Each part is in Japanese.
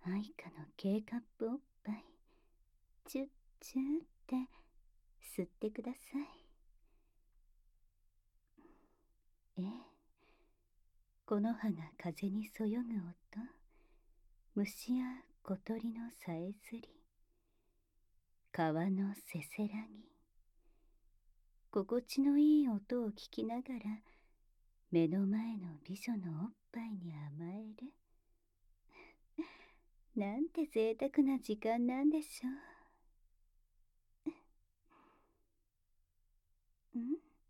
愛花の K カップおっぱい、チュッチューって吸ってください。ええ、木の葉が風にそよぐ音、虫や小鳥のさえずり、川のせせらぎ、心地のいい音を聞きながら目の前の美女のおっぱいに甘える。なんて贅沢な時間なんでしょう。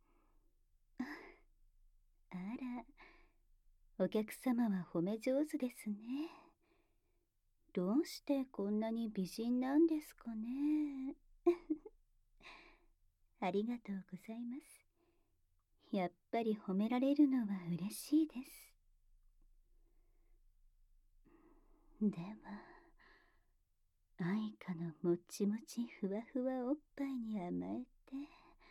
あら、お客様は褒め上手ですね。どうしてこんなに美人なんですかね。ありがとうございます。やっぱり褒められるのは嬉しいです。では、愛花のもちもちふわふわおっぱいに甘えて、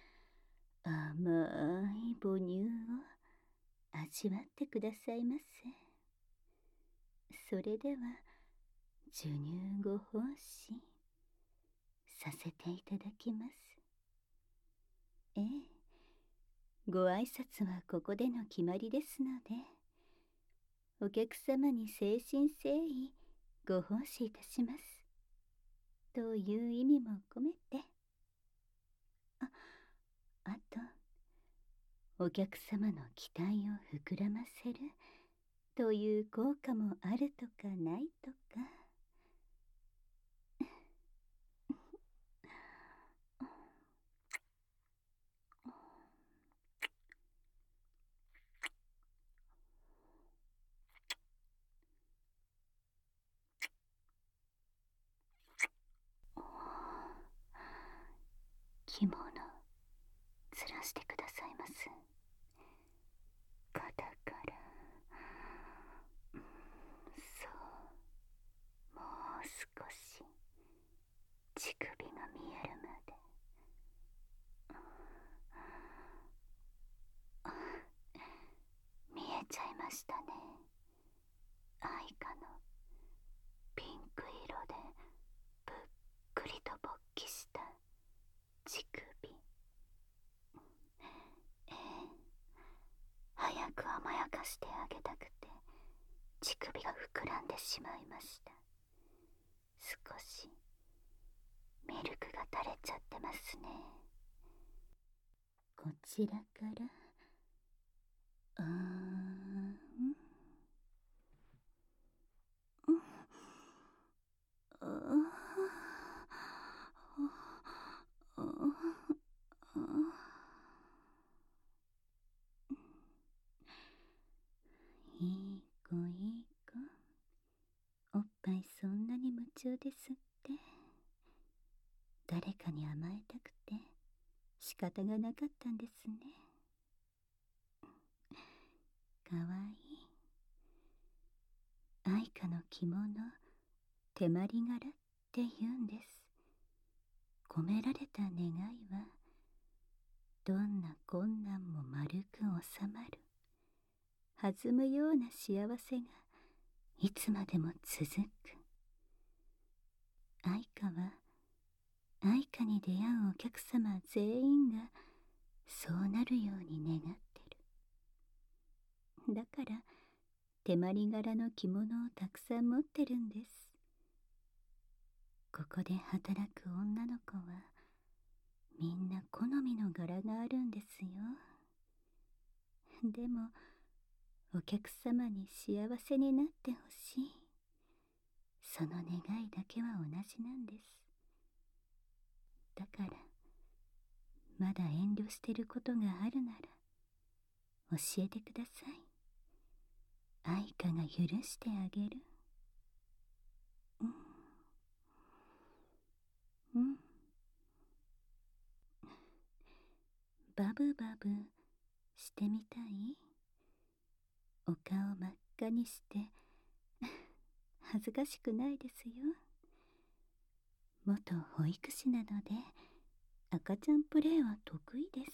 甘い母乳を味わってくださいませ。それでは、授乳ご奉仕させていただきます。ええ、ご挨拶はここでの決まりですので、お客様に誠心誠意ご奉仕いたしますという意味も込めて、あとお客様の期待を膨らませるという効果もあるとかないとか。着物ずらしてくださいます。肩から、そう、もう少し乳首が見えるまで。見えちゃいましたね。愛花のピンク色でぷっくりと勃起した乳首。ええ、早く甘やかしてあげたくて乳首が膨らんでしまいました。少しミルクが垂れちゃってますね。こちらからあーん、いい子いい子、おっぱいそんなに夢中ですって。誰かに甘えたくて仕方がなかったんですね。かわいい。愛花の着物、手まり柄って言うんです。込められた願いは、どんな困難も丸く収まる、弾むような幸せがいつまでも続く。愛花は愛花に出会うお客様全員がそうなるように願ってる。だから手まり柄の着物をたくさん持ってるんです。ここで働く女の子はみんな好みの柄があるんですよ。でもお客様に幸せになってほしい、その願いだけは同じなんです。だからまだ遠慮してることがあるなら教えてください。愛花が許してあげる。うんうん。バブバブしてみたい？お顔真っ赤にして恥ずかしくないですよ。元保育士なので赤ちゃんプレイは得意です。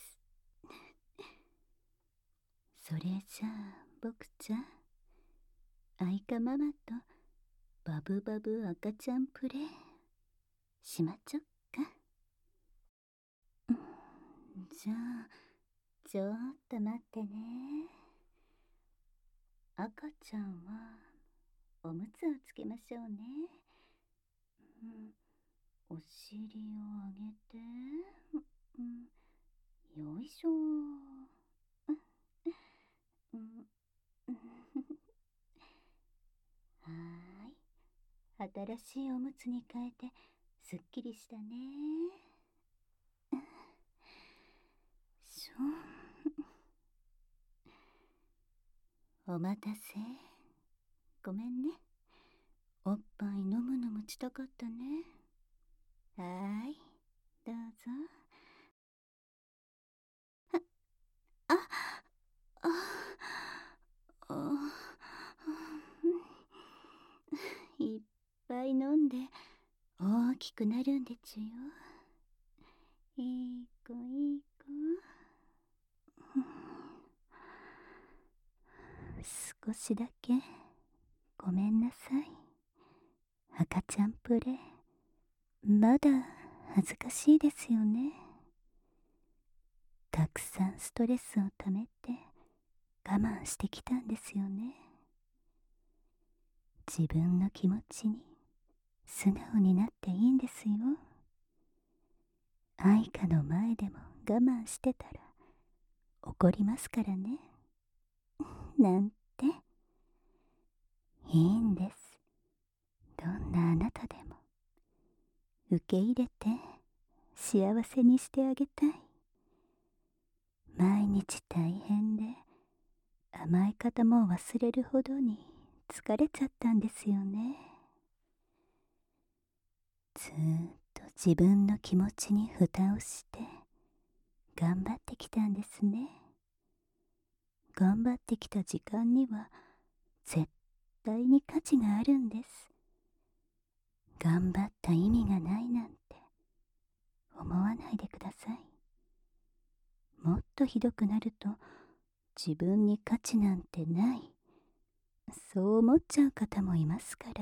それじゃあ僕ちゃん、愛花ママとバブバブ赤ちゃんプレイしまっちゃっか。じゃあちょっと待ってね。赤ちゃんはおむつをつけましょうね。お尻を上げて、よいしょ。はーい、新しいおむつに変えてすっきりしたね。お待たせ。ごめんね。おっぱい飲むのもちたかったね。はーい、どうぞ。あ、あ、あ、いっぱい飲んで大きくなるんでちゅよ。いい子いい子。少しだけごめんなさい。赤ちゃんプレイまだ恥ずかしいですよね。たくさんストレスをためて我慢してきたんですよね。自分の気持ちに素直になっていいんですよ。愛花の前でも我慢してたら怒りますからね。なんて。いいんです。どんなあなたでも受け入れて幸せにしてあげたい。毎日大変で甘え方も忘れるほどに疲れちゃったんですよね。ずーっと自分の気持ちに蓋をして頑張ってきたんですね。頑張ってきた時間には絶対に価値があるんです。頑張った意味がないなんて思わないでください。もっとひどくなると自分に価値なんてない、そう思っちゃう方もいますから。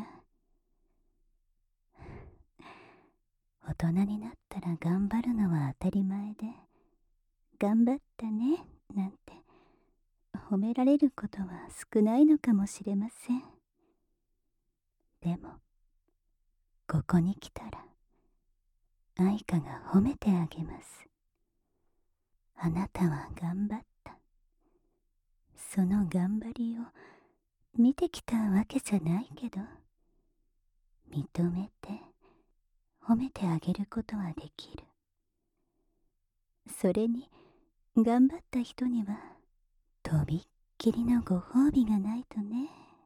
大人になったら頑張るのは当たり前で、頑張ったねなんて褒められることは少ないのかもしれません。でもここに来たら愛花が褒めてあげます。あなたは頑張った。その頑張りを見てきたわけじゃないけど、認めて褒めてあげることはできる。それに頑張った人にはとびっきりのご褒美がないとね。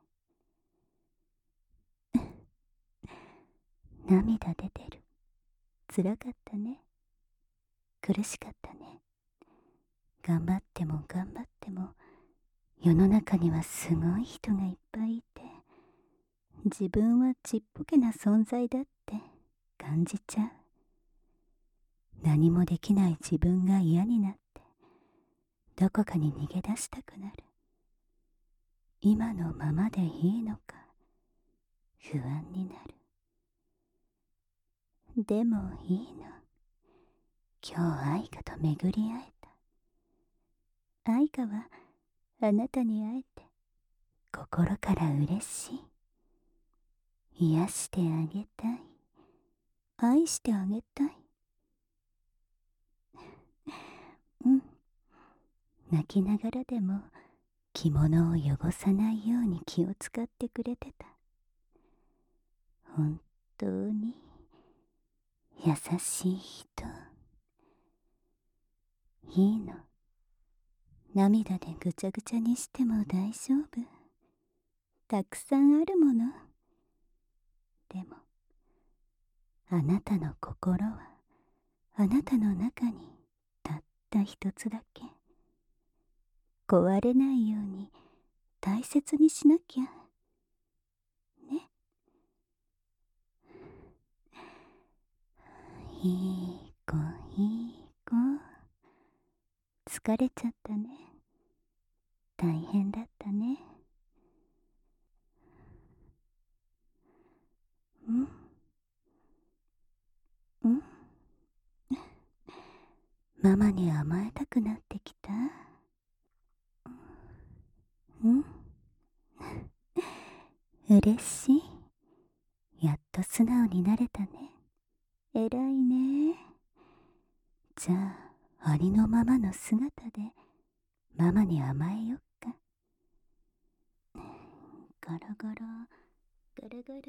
涙出てる。辛かったね。苦しかったね。頑張っても頑張っても世の中にはすごい人がいっぱいいて、自分はちっぽけな存在だって感じちゃう。何もできない自分が嫌になってどこかに逃げ出したくなる。今のままでいいのか不安になる。でもいいの。今日愛花と巡り会えた。愛花はあなたに会えて心から嬉しい。癒してあげたい。愛してあげたい。泣きながらでも着物を汚さないように気を使ってくれてた。本当に優しい人。いいの。涙でぐちゃぐちゃにしても大丈夫。たくさんあるもの。でもあなたの心はあなたの中にたった一つだけ。壊れないように大切にしなきゃね。いい子いい子。疲れちゃったね。大変だったね。 んんママに甘えたくなってきた。嬉しい。やっと素直になれたね。偉いね。じゃあ、ありのままの姿でママに甘えよっか。ガラガラガラガラ。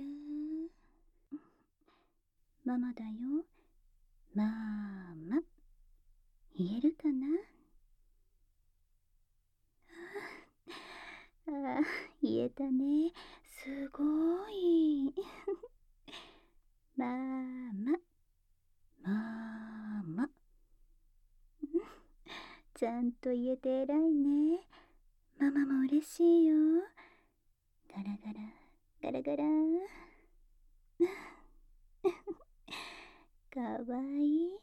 ママだよ。まーま。言えるかな。ああ、言えたね。すごい。まーま。まーま。ちゃんと言えて偉いね。ママも嬉しいよ。ガラガラガラガラ。かわいい。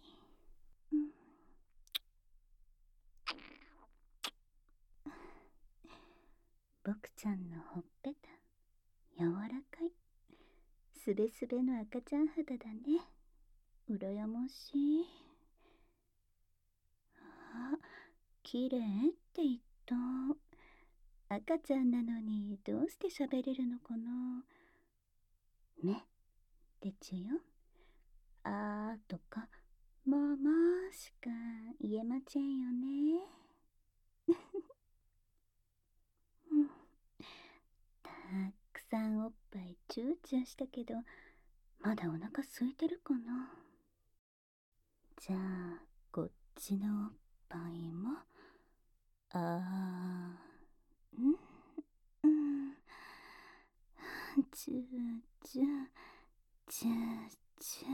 僕ちゃんのほっぺた柔らかい。すべすべの赤ちゃん肌だね。羨ましい。あ、綺麗って言った。赤ちゃんなのにどうして喋れるのかな。ねってちゅよ。あーとかまあまあしか言えませんよね。たくさんおっぱいチューチューしたけど、まだお腹空いてるかな。じゃあこっちのおっぱいもうんチューチューチューチュ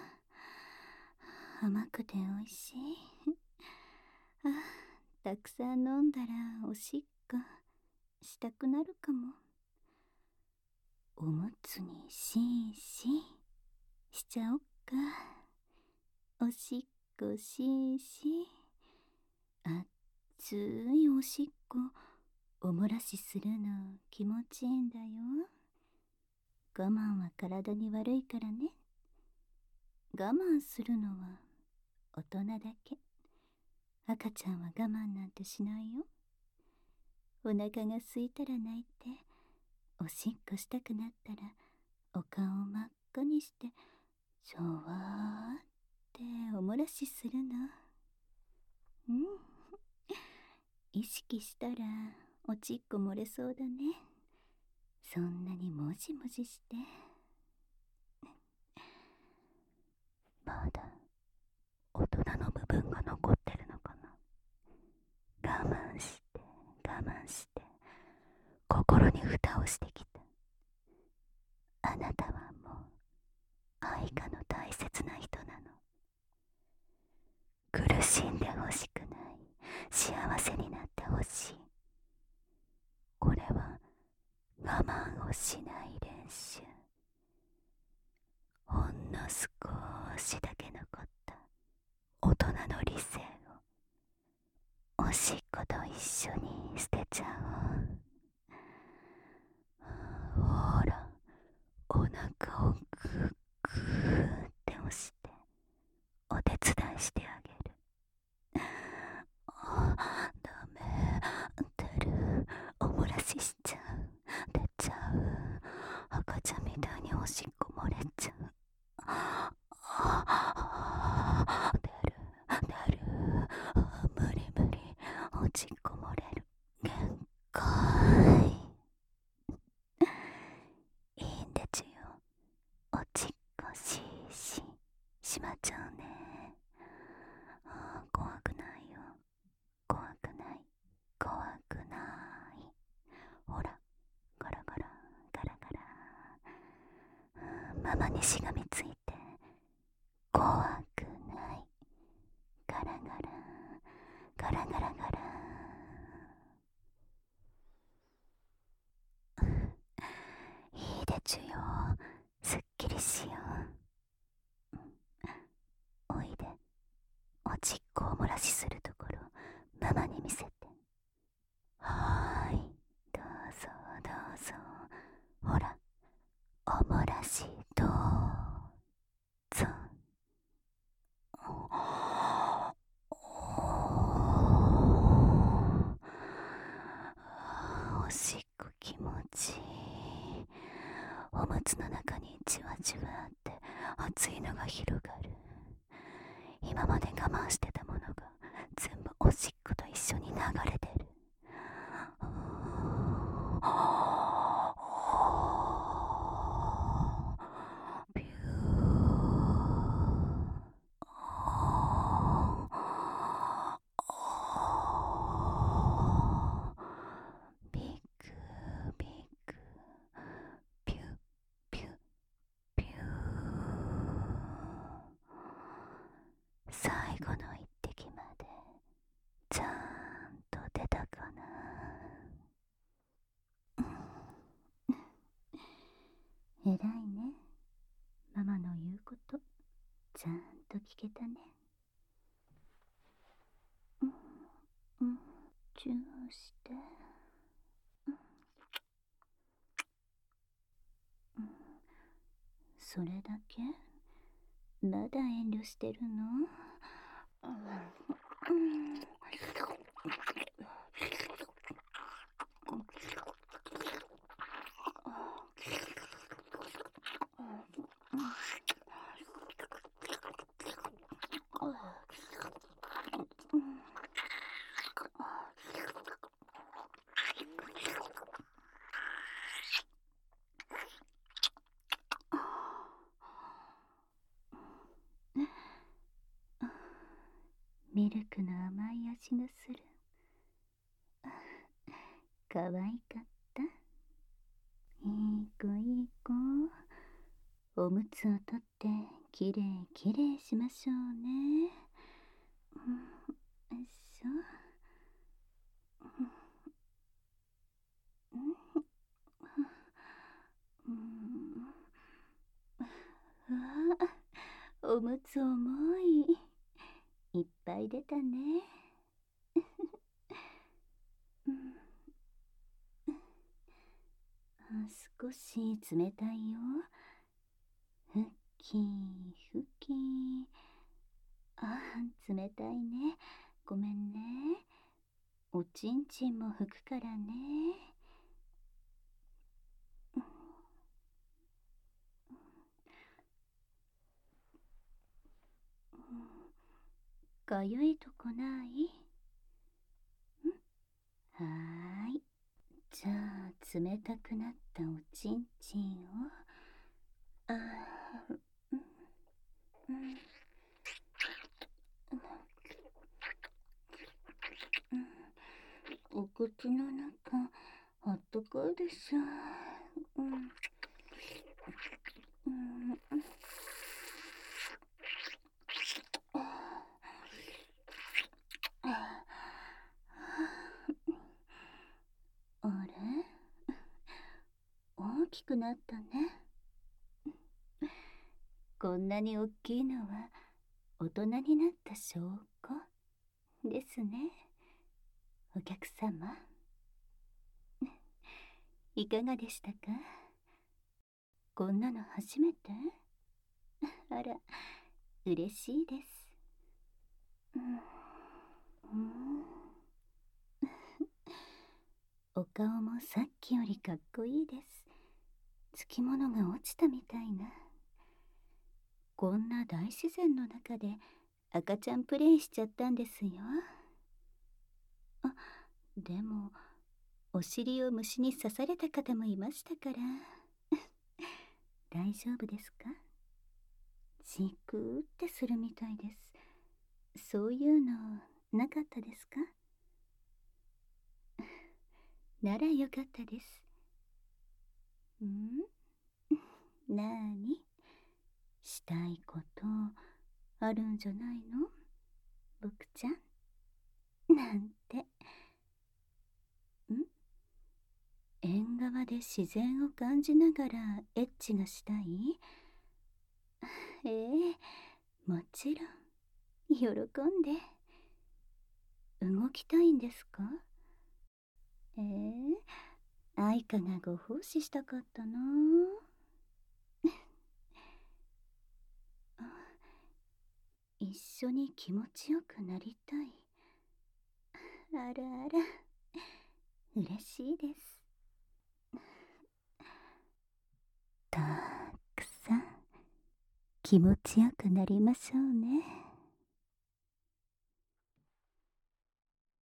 ー。甘くておいしい。あ、たくさん飲んだらおしっこしたくなるかも。おむつにシーシーしちゃおっか。おしっこシーシー。あっついおしっこお漏らしするの気持ちいいんだよ。我慢は体に悪いからね。我慢するのは大人だけ。赤ちゃんは我慢なんてしないよ。お腹が空いたら泣いて、おしっこしたくなったらお顔を真っ赤にしてシャワーってお漏らしするの。意識したらおちっこ漏れそうだね。そんなにもじもじして。まだ大人の部分が残ってるのかな。我慢して我慢して心に蓋をしてきた。あなたはもう愛花の大切な人なの。苦しんでほしくない。幸せになってほしい。これは我慢をしない練習。ほんの少しだけ残った大人の理性をおしっこと一緒に捨てちゃおう。ほら、お腹をグーグーって押してお手伝いしてあげる。ダメ、出る。お漏らししちゃう。出ちゃう。赤ちゃんみたいにおしっこ漏れちゃう。出る出る。無理無理。おしっこ漏れる。限界。いいんでちゅよ。おちっこしーししまっちゃうね。怖くないよ。怖くない怖くない。ほら、ガラガラガラガラ。ママにしがみついて怖くない。ガラガラガラガラガラ。いいでちゅよ。すっきりしよう。おいで。おちっこを漏らしするところママに見せて。はーい、どうぞどうぞ。ほら、お漏らし通しっこと一緒に流れてる。ビュービクビクピュピュピュー。最後の一滴までちゃんと出たかな。偉いね。ママの言うことちゃんと聞けたね。チューして。それだけ？まだ遠慮してるの？ミルクの甘い味がする。かわいかった。いい子いい子。おむつを取ってきれいきれいしましょうね。よいしょ。おむつ重い。いっぱい出たね。少し冷たいよ。ふきふき。冷たいね。ごめんね。おちんちんも拭くからね。かゆいとこない？はーい。じゃあ冷たくなったおちんちんをお口の中あったかいでしょ。あれ？大きくなったね。こんなに大きいのは大人になった証拠ですね。お客様いかがでしたか？こんなの初めて？あら、嬉しいです。お顔もさっきよりかっこいいです。つきものが落ちたみたいな。こんな大自然の中で赤ちゃんプレイしちゃったんですよ。でもお尻を虫に刺された方もいましたから大丈夫ですか？チクーってするみたいです。そういうのなかったですか？ならよかったです。なーに？したいことあるんじゃないの？僕ちゃんなんて。縁側で自然を感じながらエッチがしたい？もちろん喜んで。動きたいんですか？愛花がご奉仕したかったな。一緒に気持ちよくなりたい。あらあら、嬉しいです。たくさん気持ちよくなりましょうね。